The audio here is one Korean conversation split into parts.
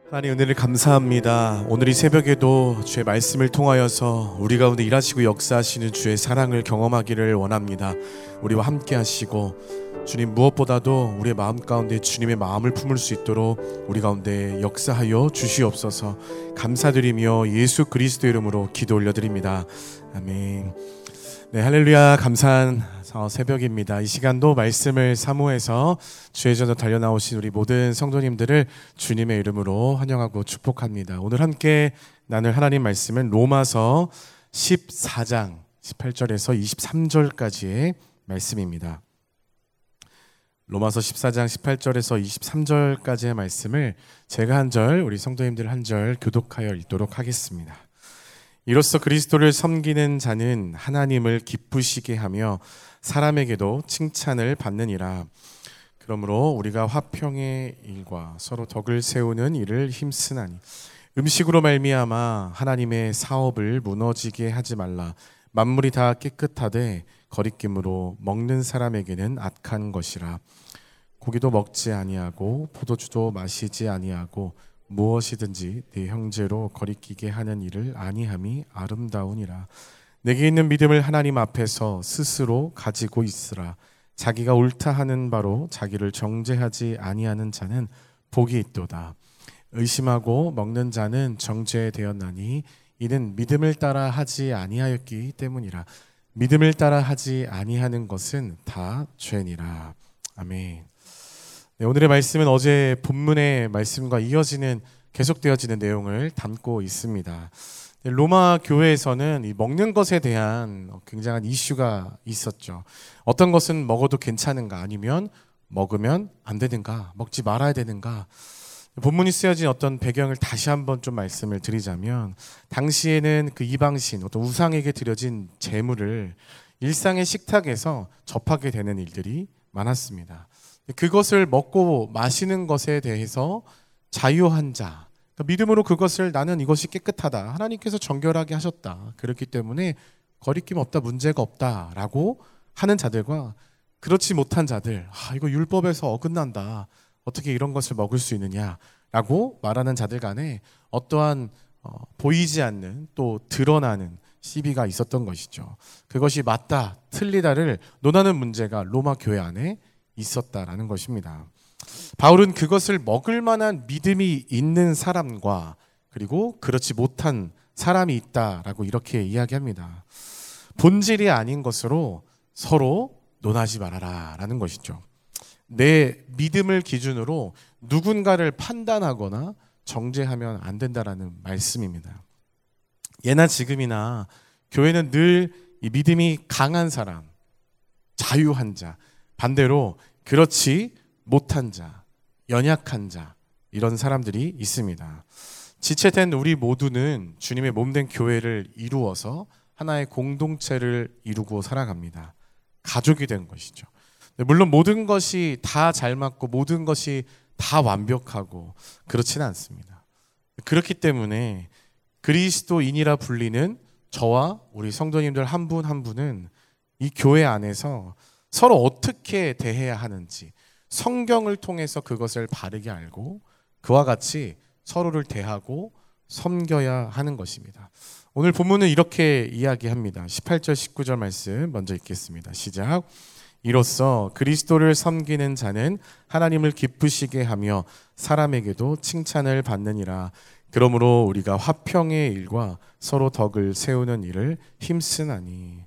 하나님 은혜를 감사합니다. 오늘 이 새벽에도 주의 말씀을 통하여서 우리 가운데 일하시고 역사하시는 주의 사랑을 경험하기를 원합니다. 우리와 함께 하시고 주님 무엇보다도 우리의 마음 가운데 주님의 마음을 품을 수 있도록 우리 가운데 역사하여 주시옵소서. 감사드리며 예수 그리스도 이름으로 기도 올려드립니다. 아멘. 네, 할렐루야. 감사한 새벽입니다. 이 시간도 말씀을 사모해서 주의 전으로 달려나오신 우리 모든 성도님들을 주님의 이름으로 환영하고 축복합니다. 오늘 함께 나눌 하나님 말씀은 로마서 14장 18절에서 23절까지의 말씀입니다. 로마서 14장 18절에서 23절까지의 말씀을 제가 한 절, 우리 성도님들 한 절 교독하여 읽도록 하겠습니다. 이로써 그리스도를 섬기는 자는 하나님을 기쁘시게 하며 사람에게도 칭찬을 받느니라. 그러므로 우리가 화평의 일과 서로 덕을 세우는 일을 힘쓰나니 음식으로 말미암아 하나님의 사업을 무너지게 하지 말라. 만물이 다 깨끗하되 거리낌으로 먹는 사람에게는 악한 것이라. 고기도 먹지 아니하고 포도주도 마시지 아니하고 무엇이든지 네 형제로 거리끼게 하는 일을 아니함이 아름다우니라. 내게 있는 믿음을 하나님 앞에서 스스로 가지고 있으라. 자기가 옳다 하는 바로 자기를 정죄하지 아니하는 자는 복이 있도다. 의심하고 먹는 자는 정죄되었나니 이는 믿음을 따라 하지 아니하였기 때문이라. 믿음을 따라 하지 아니하는 것은 다 죄니라. 아멘. 네, 오늘의 말씀은 어제 본문의 말씀과 이어지는 계속되어지는 내용을 담고 있습니다. 로마 교회에서는 이 먹는 것에 대한 굉장한 이슈가 있었죠. 어떤 것은 먹어도 괜찮은가, 아니면 먹으면 안 되는가, 먹지 말아야 되는가. 본문이 쓰여진 어떤 배경을 다시 한번 좀 말씀을 드리자면, 당시에는 그 이방신, 어떤 우상에게 드려진 제물을 일상의 식탁에서 접하게 되는 일들이 많았습니다. 그것을 먹고 마시는 것에 대해서 자유한 자, 믿음으로 그것을 나는 이것이 깨끗하다, 하나님께서 정결하게 하셨다, 그렇기 때문에 거리낌 없다, 문제가 없다라고 하는 자들과, 그렇지 못한 자들, 이거 율법에서 어긋난다, 어떻게 이런 것을 먹을 수 있느냐라고 말하는 자들 간에 어떠한 보이지 않는, 또 드러나는 시비가 있었던 것이죠. 그것이 맞다, 틀리다를 논하는 문제가 로마 교회 안에 있었다라는 것입니다. 바울은 그것을 먹을 만한 믿음이 있는 사람과 그리고 그렇지 못한 사람이 있다라고 이렇게 이야기합니다. 본질이 아닌 것으로 서로 논하지 말아라 라는 것이죠. 내 믿음을 기준으로 누군가를 판단하거나 정죄하면 안 된다라는 말씀입니다. 예나 지금이나 교회는 늘 이 믿음이 강한 사람, 자유한 자, 반대로 그렇지 못한 자, 연약한 자, 이런 사람들이 있습니다. 지체된 우리 모두는 주님의 몸된 교회를 이루어서 하나의 공동체를 이루고 살아갑니다. 가족이 된 것이죠. 물론 모든 것이 다 잘 맞고 모든 것이 다 완벽하고 그렇지는 않습니다. 그렇기 때문에 그리스도인이라 불리는 저와 우리 성도님들 한 분 한 분은 이 교회 안에서 서로 어떻게 대해야 하는지 성경을 통해서 그것을 바르게 알고 그와 같이 서로를 대하고 섬겨야 하는 것입니다. 오늘 본문은 이렇게 이야기합니다. 18절 19절 말씀 먼저 읽겠습니다. 시작. 이로써 그리스도를 섬기는 자는 하나님을 기쁘시게 하며 사람에게도 칭찬을 받느니라. 그러므로 우리가 화평의 일과 서로 덕을 세우는 일을 힘쓰나니.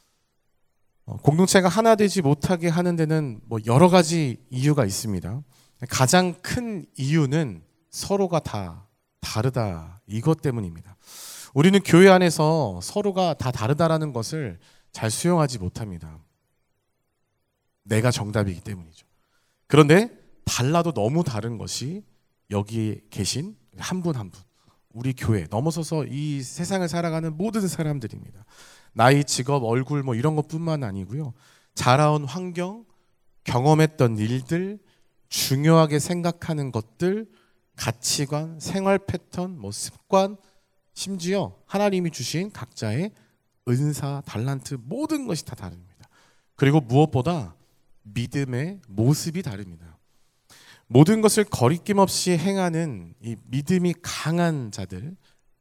공동체가 하나 되지 못하게 하는 데는 여러 가지 이유가 있습니다. 가장 큰 이유는 서로가 다 다르다, 이것 때문입니다. 우리는 교회 안에서 서로가 다 다르다라는 것을 잘 수용하지 못합니다. 내가 정답이기 때문이죠. 그런데 달라도 너무 다른 것이 여기 계신 한 분 한 분, 우리 교회 넘어서서 이 세상을 살아가는 모든 사람들입니다. 나이, 직업, 얼굴 이런 것뿐만 아니고요. 자라온 환경, 경험했던 일들, 중요하게 생각하는 것들, 가치관, 생활 패턴, 습관, 심지어 하나님이 주신 각자의 은사, 달란트, 모든 것이 다 다릅니다. 그리고 무엇보다 믿음의 모습이 다릅니다. 모든 것을 거리낌 없이 행하는 이 믿음이 강한 자들과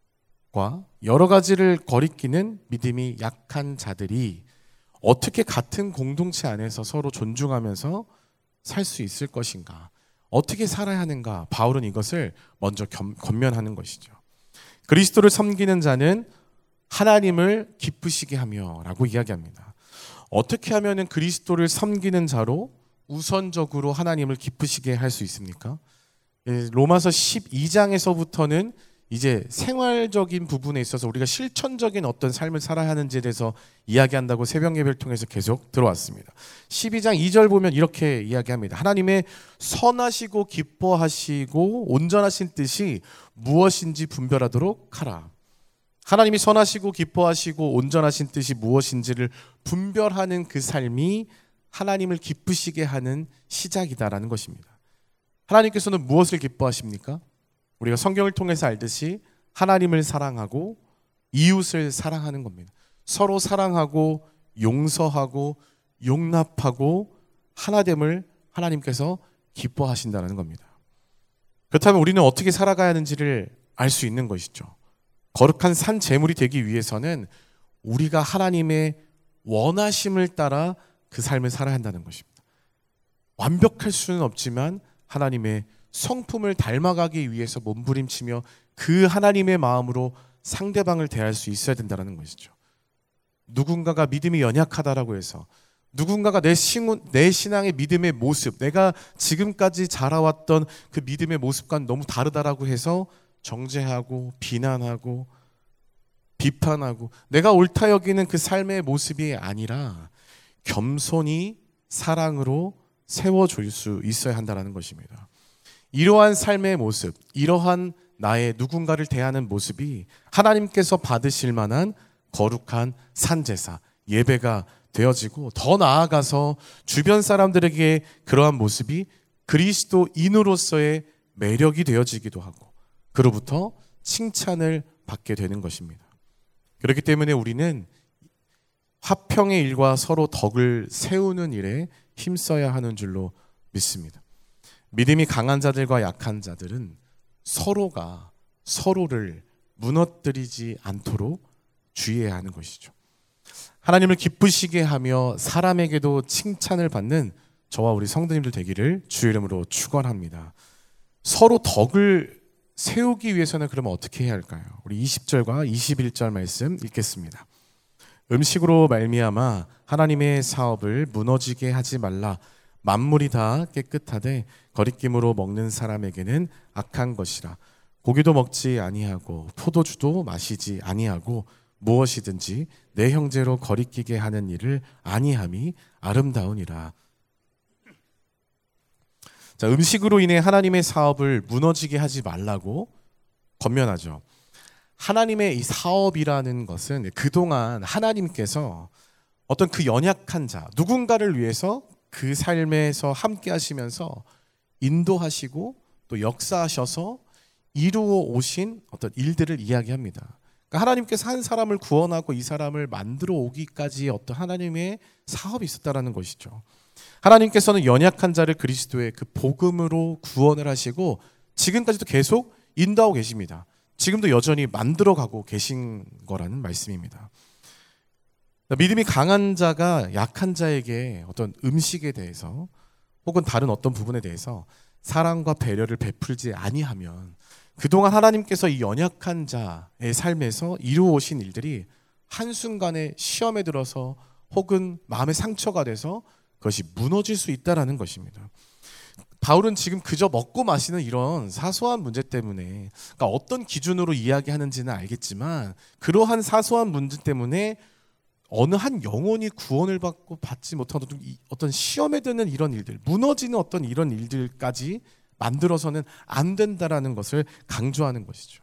여러 가지를 거리끼는 믿음이 약한 자들이 어떻게 같은 공동체 안에서 서로 존중하면서 살 수 있을 것인가? 어떻게 살아야 하는가? 바울은 이것을 먼저 권면하는 것이죠. 그리스도를 섬기는 자는 하나님을 기쁘시게 하며 라고 이야기합니다. 어떻게 하면 그리스도를 섬기는 자로 우선적으로 하나님을 기쁘시게 할 수 있습니까? 로마서 12장에서부터는 이제 생활적인 부분에 있어서 우리가 실천적인 어떤 삶을 살아야 하는지에 대해서 이야기한다고 새벽 예배를 통해서 계속 들어왔습니다. 12장 2절 보면 이렇게 이야기합니다. 하나님의 선하시고 기뻐하시고 온전하신 뜻이 무엇인지 분별하도록 하라. 하나님이 선하시고 기뻐하시고 온전하신 뜻이 무엇인지를 분별하는 그 삶이 하나님을 기쁘시게 하는 시작이다라는 것입니다. 하나님께서는 무엇을 기뻐하십니까? 우리가 성경을 통해서 알듯이 하나님을 사랑하고 이웃을 사랑하는 겁니다. 서로 사랑하고 용서하고 용납하고 하나됨을 하나님께서 기뻐하신다는 겁니다. 그렇다면 우리는 어떻게 살아가야 하는지를 알 수 있는 것이죠. 거룩한 산 제물이 되기 위해서는 우리가 하나님의 원하심을 따라 그 삶을 살아야 한다는 것입니다. 완벽할 수는 없지만 하나님의 성품을 닮아가기 위해서 몸부림치며 그 하나님의 마음으로 상대방을 대할 수 있어야 된다는 것이죠. 누군가가 믿음이 연약하다라고 해서 누군가가 내 신앙의 믿음의 모습, 내가 지금까지 자라왔던 그 믿음의 모습과는 너무 다르다라고 해서 정죄하고 비난하고 비판하고 내가 옳다 여기는 그 삶의 모습이 아니라 겸손히 사랑으로 세워줄 수 있어야 한다는 것입니다. 이러한 삶의 모습, 이러한 나의 누군가를 대하는 모습이 하나님께서 받으실 만한 거룩한 산제사, 예배가 되어지고 더 나아가서 주변 사람들에게 그러한 모습이 그리스도인으로서의 매력이 되어지기도 하고 그로부터 칭찬을 받게 되는 것입니다. 그렇기 때문에 우리는 화평의 일과 서로 덕을 세우는 일에 힘써야 하는 줄로 믿습니다. 믿음이 강한 자들과 약한 자들은 서로가 서로를 무너뜨리지 않도록 주의해야 하는 것이죠. 하나님을 기쁘시게 하며 사람에게도 칭찬을 받는 저와 우리 성도님들 되기를 주의 이름으로 축원합니다. 서로 덕을 세우기 위해서는 그러면 어떻게 해야 할까요? 우리 20절과 21절 말씀 읽겠습니다. 음식으로 말미암아 하나님의 사업을 무너지게 하지 말라. 만물이 다 깨끗하되 거리낌으로 먹는 사람에게는 악한 것이라. 고기도 먹지 아니하고 포도주도 마시지 아니하고 무엇이든지 내 형제로 거리끼게 하는 일을 아니함이 아름다우니라. 자, 음식으로 인해 하나님의 사업을 무너지게 하지 말라고 권면하죠. 하나님의 이 사업이라는 것은 그동안 하나님께서 어떤 그 연약한 자, 누군가를 위해서 그 삶에서 함께 하시면서 인도하시고 또 역사하셔서 이루어 오신 어떤 일들을 이야기합니다. 그러니까 하나님께서 한 사람을 구원하고 이 사람을 만들어 오기까지의 어떤 하나님의 사업이 있었다라는 것이죠. 하나님께서는 연약한 자를 그리스도의 그 복음으로 구원을 하시고 지금까지도 계속 인도하고 계십니다. 지금도 여전히 만들어가고 계신 거라는 말씀입니다. 믿음이 강한 자가 약한 자에게 어떤 음식에 대해서 혹은 다른 어떤 부분에 대해서 사랑과 배려를 베풀지 아니하면 그동안 하나님께서 이 연약한 자의 삶에서 이루어오신 일들이 한순간에 시험에 들어서 혹은 마음의 상처가 돼서 그것이 무너질 수 있다는 것입니다. 바울은 지금 그저 먹고 마시는 이런 사소한 문제 때문에, 그러니까 어떤 기준으로 이야기하는지는 알겠지만 그러한 사소한 문제 때문에 어느 한 영혼이 구원을 받고 받지 못한 어떤 시험에 드는 이런 일들, 무너지는 어떤 이런 일들까지 만들어서는 안 된다라는 것을 강조하는 것이죠.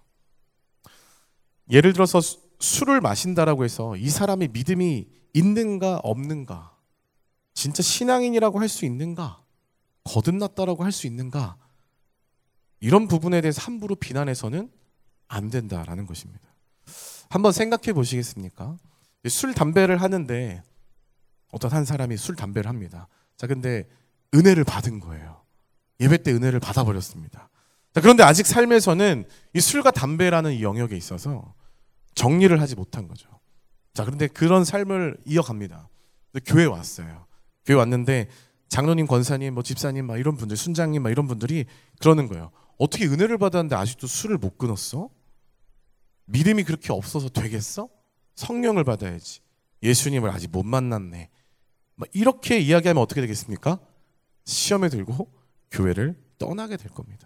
예를 들어서 술을 마신다라고 해서 이 사람의 믿음이 있는가 없는가, 진짜 신앙인이라고 할 수 있는가, 거듭났다라고 할 수 있는가, 이런 부분에 대해서 함부로 비난해서는 안 된다라는 것입니다. 한번 생각해 보시겠습니까? 술, 담배를 하는데 어떤 한 사람이 술, 담배를 합니다. 자, 근데 은혜를 받은 거예요. 예배 때 은혜를 받아버렸습니다. 자, 그런데 아직 삶에서는 이 술과 담배라는 이 영역에 있어서 정리를 하지 못한 거죠. 자, 그런데 그런 삶을 이어갑니다. 교회 왔어요. 교회 왔는데 장로님, 권사님, 뭐 집사님, 막 이런 분들, 순장님, 막 이런 분들이 그러는 거예요. 어떻게 은혜를 받았는데 아직도 술을 못 끊었어? 믿음이 그렇게 없어서 되겠어? 성령을 받아야지. 예수님을 아직 못 만났네. 막 이렇게 이야기하면 어떻게 되겠습니까? 시험에 들고 교회를 떠나게 될 겁니다.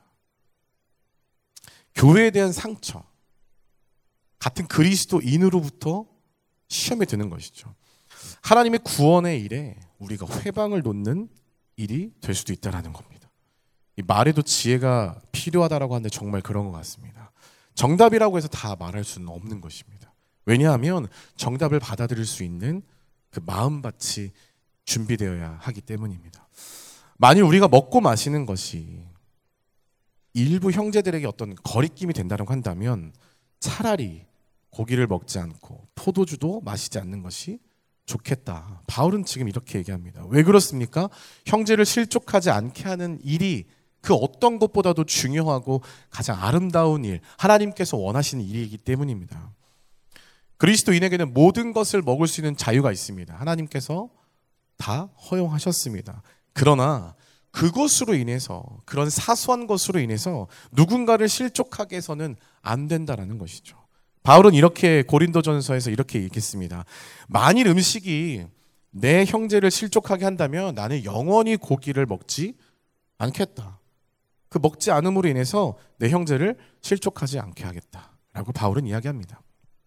교회에 대한 상처, 같은 그리스도인으로부터 시험에 드는 것이죠. 하나님의 구원의 일에 우리가 회방을 놓는 일이 될 수도 있다는 겁니다. 이 말에도 지혜가 필요하다라고 하는데 정말 그런 것 같습니다. 정답이라고 해서 다 말할 수는 없는 것입니다. 왜냐하면 정답을 받아들일 수 있는 그 마음밭이 준비되어야 하기 때문입니다. 만일 우리가 먹고 마시는 것이 일부 형제들에게 어떤 거리낌이 된다고 한다면 차라리 고기를 먹지 않고 포도주도 마시지 않는 것이 좋겠다. 바울은 지금 이렇게 얘기합니다. 왜 그렇습니까? 형제를 실족하지 않게 하는 일이 그 어떤 것보다도 중요하고 가장 아름다운 일, 하나님께서 원하시는 일이기 때문입니다. 그리스도인에게는 모든 것을 먹을 수 있는 자유가 있습니다. 하나님께서 다 허용하셨습니다. 그러나 그것으로 인해서, 그런 사소한 것으로 인해서 누군가를 실족하게 해서는 안 된다는 것이죠. 바울은 이렇게 고린도전서에서 이렇게 얘기했습니다. 만일 음식이 내 형제를 실족하게 한다면 나는 영원히 고기를 먹지 않겠다. 그 먹지 않음으로 인해서 내 형제를 실족하지 않게 하겠다라고 바울은 이야기합니다.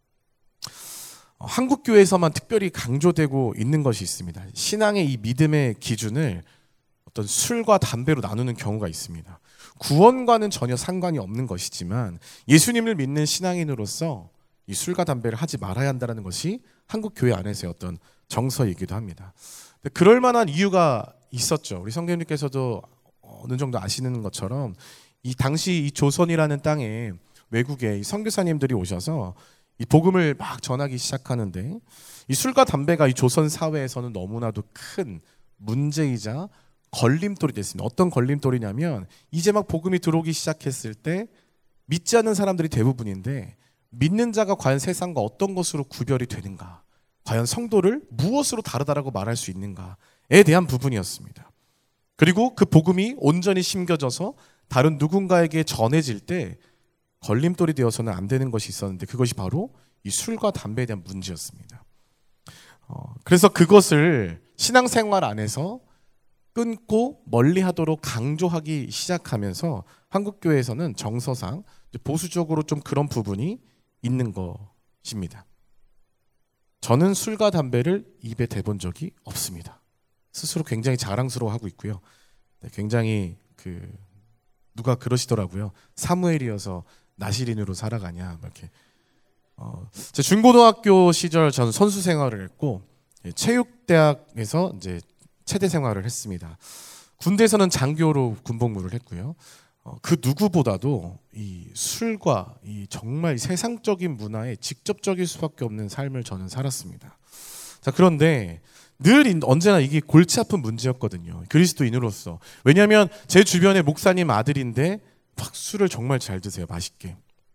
한국 교회에서만 특별히 강조되고 있는 것이 있습니다. 신앙의 이 믿음의 기준을 어떤 술과 담배로 나누는 경우가 있습니다. 구원과는 전혀 상관이 없는 것이지만 예수님을 믿는 신앙인으로서 이 술과 담배를 하지 말아야 한다는 것이 한국 교회 안에서의 어떤 정서이기도 합니다. 그럴 만한 이유가 있었죠. 우리 성경님께서도 어느 정도 아시는 것처럼 이 당시 이 조선이라는 땅에 외국에 선교사님들이 오셔서 이 복음을 막 전하기 시작하는데 이 술과 담배가 이 조선 사회에서는 너무나도 큰 문제이자 걸림돌이 됐습니다. 어떤 걸림돌이냐면 이제 막 복음이 들어오기 시작했을 때 믿지 않는 사람들이 대부분인데 믿는 자가 과연 세상과 어떤 것으로 구별이 되는가? 과연 성도를 무엇으로 다르다라고 말할 수 있는가에 대한 부분이었습니다. 그리고 그 복음이 온전히 심겨져서 다른 누군가에게 전해질 때 걸림돌이 되어서는 안 되는 것이 있었는데 그것이 바로 이 술과 담배에 대한 문제였습니다. 그래서 그것을 신앙생활 안에서 끊고 멀리하도록 강조하기 시작하면서 한국교회에서는 정서상 보수적으로 좀 그런 부분이 있는 것입니다. 저는 술과 담배를 입에 대본 적이 없습니다. 스스로 굉장히 자랑스러워하고 있고요. 굉장히 누가 그러시더라고요. 사무엘이어서 나시린으로 살아가냐 이렇게. 제 중고등학교 시절 저는 선수 생활을 했고 체육대학에서 이제 체대 생활을 했습니다. 군대에서는 장교로 군복무를 했고요. 그 누구보다도 이 술과 이 정말 세상적인 문화에 직접적일 수밖에 없는 삶을 저는 살았습니다. 자, 그런데 늘 언제나 이게 골치 아픈 문제였거든요. 그리스도인으로서. 왜냐하면 제 주변에 목사님 아들인데 막 술을 정말 잘 드세요. 맛있게.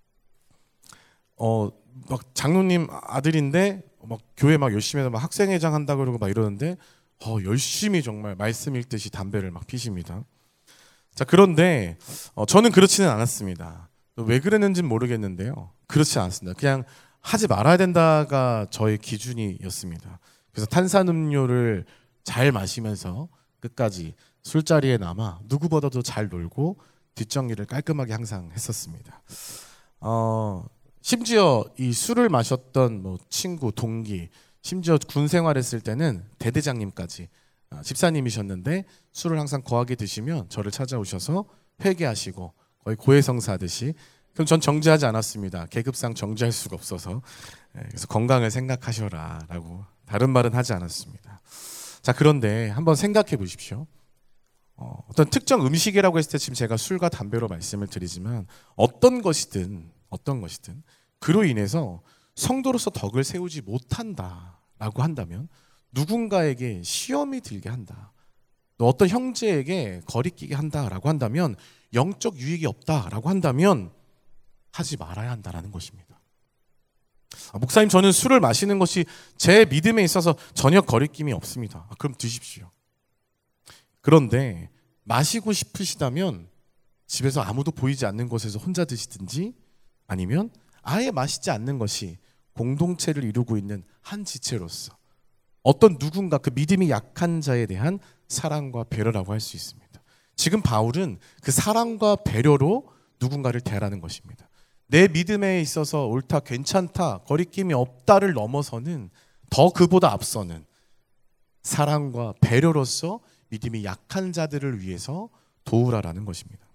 막 장로님 아들인데 막 교회 막 열심히 해서 막 학생회장 한다 그러고 막 이러는데 열심히 정말 말씀 읽듯이 담배를 막 피십니다. 자, 그런데 저는 그렇지는 않았습니다. 왜 그랬는지는 모르겠는데요. 그렇지 않습니다. 그냥 하지 말아야 된다가 저의 기준이었습니다. 그래서 탄산음료를 잘 마시면서 끝까지 술자리에 남아 누구보다도 잘 놀고 뒷정리를 깔끔하게 항상 했었습니다. 심지어 이 술을 마셨던 뭐 친구, 동기, 심지어 군 생활했을 때는 대대장님까지 집사님이셨는데 술을 항상 거하게 드시면 저를 찾아오셔서 회개하시고 거의 고해성사하듯이 그럼 전 정죄하지 않았습니다. 계급상 정죄할 수가 없어서. 그래서 건강을 생각하셔라라고 다른 말은 하지 않았습니다. 자, 그런데 한번 생각해 보십시오. 어떤 특정 음식이라고 했을 때 지금 제가 술과 담배로 말씀을 드리지만 어떤 것이든 그로 인해서 성도로서 덕을 세우지 못한다라고 한다면 누군가에게 시험이 들게 한다. 또 어떤 형제에게 거리끼게 한다라고 한다면, 영적 유익이 없다라고 한다면 하지 말아야 한다라는 것입니다. 목사님, 저는 술을 마시는 것이 제 믿음에 있어서 전혀 거리낌이 없습니다. 그럼 드십시오. 그런데 마시고 싶으시다면 집에서 아무도 보이지 않는 곳에서 혼자 드시든지, 아니면 아예 마시지 않는 것이 공동체를 이루고 있는 한 지체로서 어떤 누군가, 그 믿음이 약한 자에 대한 사랑과 배려라고 할 수 있습니다. 지금 바울은 그 사랑과 배려로 누군가를 대하라는 것입니다. 내 믿음에 있어서 옳다, 괜찮다, 거리낌이 없다를 넘어서는, 더 그보다 앞서는 사랑과 배려로서 믿음이 약한 자들을 위해서 도우라라는 것입니다.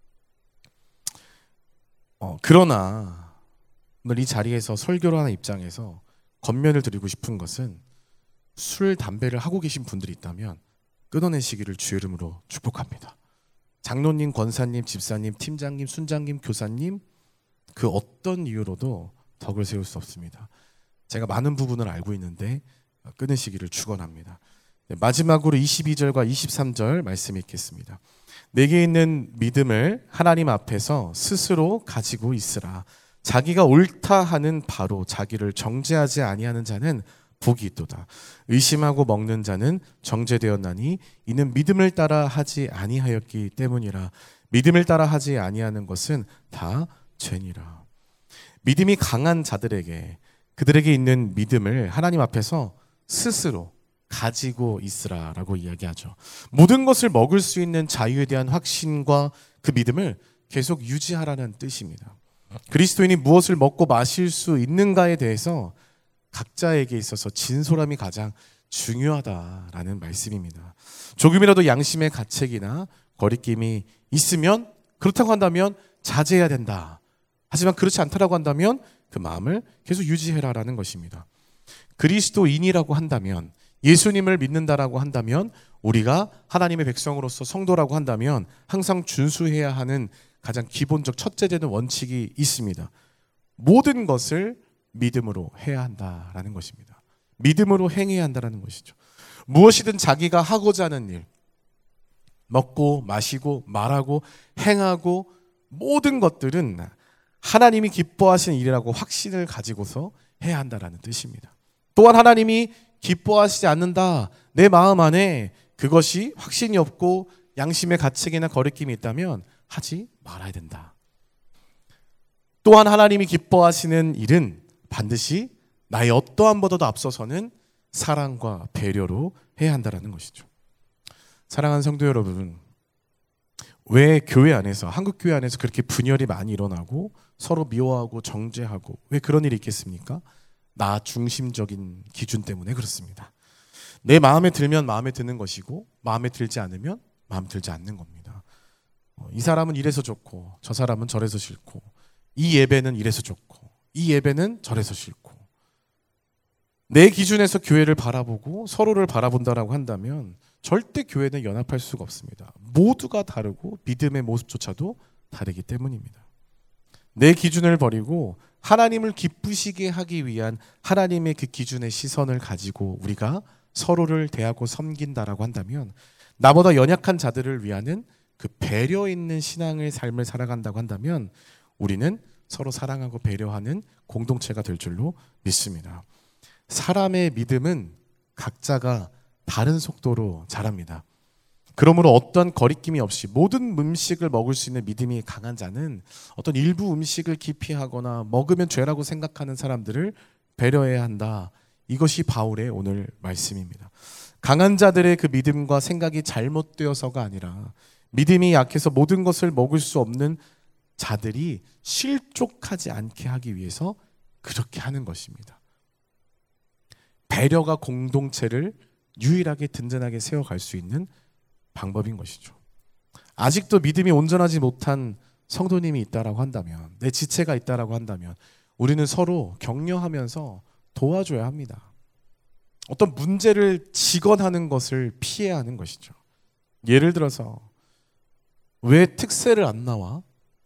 그러나 오늘 이 자리에서 설교를 하는 입장에서 권면을 드리고 싶은 것은, 술, 담배를 하고 계신 분들이 있다면 끊어내시기를 주의 이름으로 축복합니다. 장로님, 권사님, 집사님, 팀장님, 순장님, 교사님, 그 어떤 이유로도 덕을 세울 수 없습니다. 제가 많은 부분을 알고 있는데 끊으시기를 축원합니다. 마지막으로 22절과 23절 말씀 읽겠습니다. 내게 있는 믿음을 하나님 앞에서 스스로 가지고 있으라. 자기가 옳다 하는 바로 자기를 정죄하지 아니하는 자는 복이 있도다. 의심하고 먹는 자는 정죄되었나니 이는 믿음을 따라 하지 아니하였기 때문이라. 믿음을 따라 하지 아니하는 것은 다 죄니라. 믿음이 강한 자들에게, 그들에게 있는 믿음을 하나님 앞에서 스스로 가지고 있으라라고 이야기하죠. 모든 것을 먹을 수 있는 자유에 대한 확신과 그 믿음을 계속 유지하라는 뜻입니다. 그리스도인이 무엇을 먹고 마실 수 있는가에 대해서 각자에게 있어서 진솔함이 가장 중요하다라는 말씀입니다. 조금이라도 양심의 가책이나 거리낌이 있으면, 그렇다고 한다면 자제해야 된다. 하지만 그렇지 않다라고 한다면 그 마음을 계속 유지해라라는 것입니다. 그리스도인이라고 한다면, 예수님을 믿는다라고 한다면, 우리가 하나님의 백성으로서 성도라고 한다면 항상 준수해야 하는 가장 기본적 첫째 되는 원칙이 있습니다. 모든 것을 믿음으로 해야 한다라는 것입니다. 믿음으로 행해야 한다라는 것이죠. 무엇이든 자기가 하고자 하는 일, 먹고 마시고 말하고 행하고 모든 것들은 하나님이 기뻐하시는 일이라고 확신을 가지고서 해야 한다라는 뜻입니다. 또한 하나님이 기뻐하시지 않는다, 내 마음 안에 그것이 확신이 없고 양심의 가책이나 거리낌이 있다면 하지 말아야 된다. 또한 하나님이 기뻐하시는 일은 반드시 나의 어떠함보다도 앞서서는 사랑과 배려로 해야 한다는 것이죠. 사랑하는 성도 여러분, 왜 교회 안에서, 한국 교회 안에서 그렇게 분열이 많이 일어나고 서로 미워하고 정죄하고 왜 그런 일이 있겠습니까? 나 중심적인 기준 때문에 그렇습니다. 내 마음에 들면 마음에 드는 것이고, 마음에 들지 않으면 마음에 들지 않는 겁니다. 이 사람은 이래서 좋고 저 사람은 저래서 싫고, 이 예배는 이래서 좋고 이 예배는 저래서 싫고, 내 기준에서 교회를 바라보고 서로를 바라본다라고 한다면 절대 교회는 연합할 수가 없습니다. 모두가 다르고 믿음의 모습조차도 다르기 때문입니다. 내 기준을 버리고 하나님을 기쁘시게 하기 위한 하나님의 그 기준의 시선을 가지고 우리가 서로를 대하고 섬긴다라고 한다면, 나보다 연약한 자들을 위하는 그 배려 있는 신앙의 삶을 살아간다고 한다면 우리는 서로 사랑하고 배려하는 공동체가 될 줄로 믿습니다. 사람의 믿음은 각자가 다른 속도로 자랍니다. 그러므로 어떤 거리낌이 없이 모든 음식을 먹을 수 있는 믿음이 강한 자는 어떤 일부 음식을 기피하거나 먹으면 죄라고 생각하는 사람들을 배려해야 한다. 이것이 바울의 오늘 말씀입니다. 강한 자들의 그 믿음과 생각이 잘못되어서가 아니라, 믿음이 약해서 모든 것을 먹을 수 없는 자들이 실족하지 않게 하기 위해서 그렇게 하는 것입니다. 배려가 공동체를 유일하게 든든하게 세워갈 수 있는 방법인 것이죠. 아직도 믿음이 온전하지 못한 성도님이 있다라고 한다면, 내 지체가 있다라고 한다면 우리는 서로 격려하면서 도와줘야 합니다. 어떤 문제를 직언하는 것을 피해야 하는 것이죠. 예를 들어서 왜 특세를 안 나와?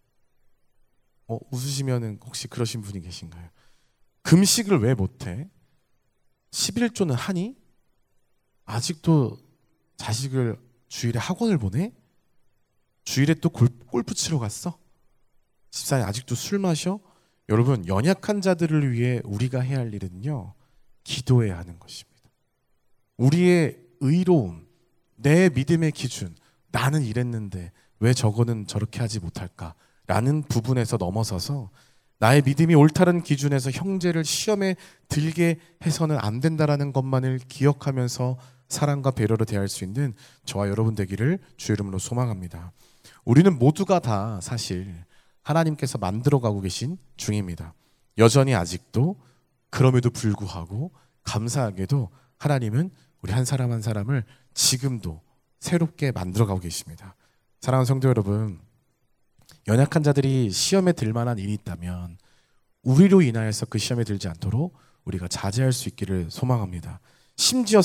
웃으시면 혹시 그러신 분이 계신가요? 금식을 왜 못해? 11조는 하니? 아직도 자식을 주일에 학원을 보내? 주일에 또 골프 치러 갔어? 집사님 아직도 술 마셔? 여러분, 연약한 자들을 위해 우리가 해야 할 일은요, 기도해야 하는 것입니다. 우리의 의로움, 내 믿음의 기준, 나는 이랬는데 왜 저거는 저렇게 하지 못할까? 라는 부분에서 넘어서서 나의 믿음이 옳다는 기준에서 형제를 시험에 들게 해서는 안 된다라는 것만을 기억하면서 사랑과 배려로 대할 수 있는 저와 여러분 되기를 주의 이름으로 소망합니다. 우리는 모두가 다 사실 하나님께서 만들어가고 계신 중입니다. 여전히 아직도 그럼에도 불구하고 감사하게도 하나님은 우리 한 사람 한 사람을 지금도 새롭게 만들어가고 계십니다. 사랑하는 성도 여러분, 연약한 자들이 시험에 들 만한 일이 있다면 우리로 인하여서 그 시험에 들지 않도록 우리가 자제할 수 있기를 소망합니다. 심지어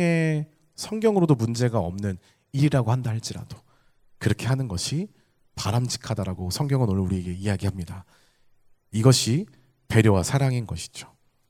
성경으로도 문제가 없는 일이라고 한다 할지라도 그렇게 하는 것이 바람직하다라고 성경은 오늘 우리에게 이야기합니다. 이것이 배려와 사랑인 것이죠.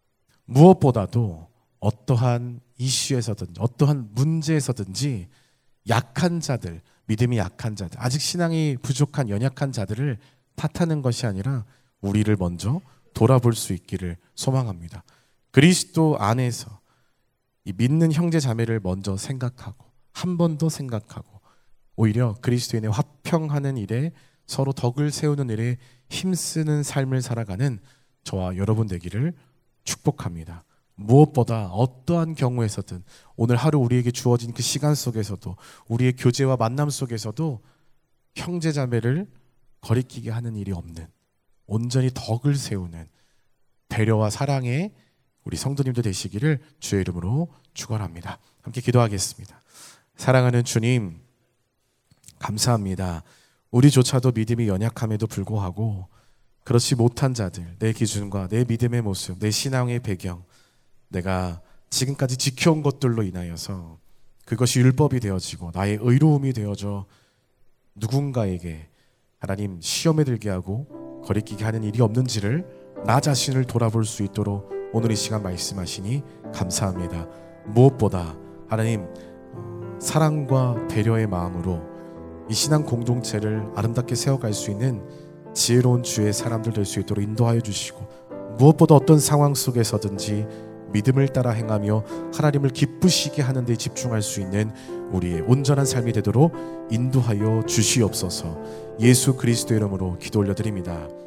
무엇보다도 어떠한 이슈에서든지 어떠한 문제에서든지 약한 자들, 믿음이 약한 자들, 아직 신앙이 부족한 연약한 자들을 탓하는 것이 아니라 우리를 먼저 돌아볼 수 있기를 소망합니다. 그리스도 안에서 이 믿는 형제 자매를 먼저 생각하고 한 번 더 생각하고 오히려 그리스도인의 화평하는 일에 서로 덕을 세우는 일에 힘쓰는 삶을 살아가는 저와 여러분 되기를 축복합니다. 무엇보다 어떠한 경우에서든 오늘 하루 우리에게 주어진 그 시간 속에서도 우리의 교제와 만남 속에서도 형제 자매를 거리끼게 하는 일이 없는 온전히 덕을 세우는 배려와 사랑의 우리 성도님들 되시기를 주의 이름으로 축원합니다. 함께 기도하겠습니다. 사랑하는 주님, 감사합니다. 우리조차도 믿음이 연약함에도 불구하고 그렇지 못한 자들, 내 기준과 내 믿음의 모습, 내 신앙의 배경, 내가 지금까지 지켜온 것들로 인하여서 그것이 율법이 되어지고 나의 의로움이 되어져 누군가에게 하나님 시험에 들게 하고 거리끼게 하는 일이 없는지를 나 자신을 돌아볼 수 있도록 오늘 이 시간 말씀하시니 감사합니다. 무엇보다 하나님 사랑과 배려의 마음으로 이 신앙 공동체를 아름답게 세워갈 수 있는 지혜로운 주의 사람들 될 수 있도록 인도하여 주시고 무엇보다 어떤 상황 속에서든지 믿음을 따라 행하며 하나님을 기쁘시게 하는 데 집중할 수 있는 우리의 온전한 삶이 되도록 인도하여 주시옵소서. 예수 그리스도 이름으로 기도 올려드립니다.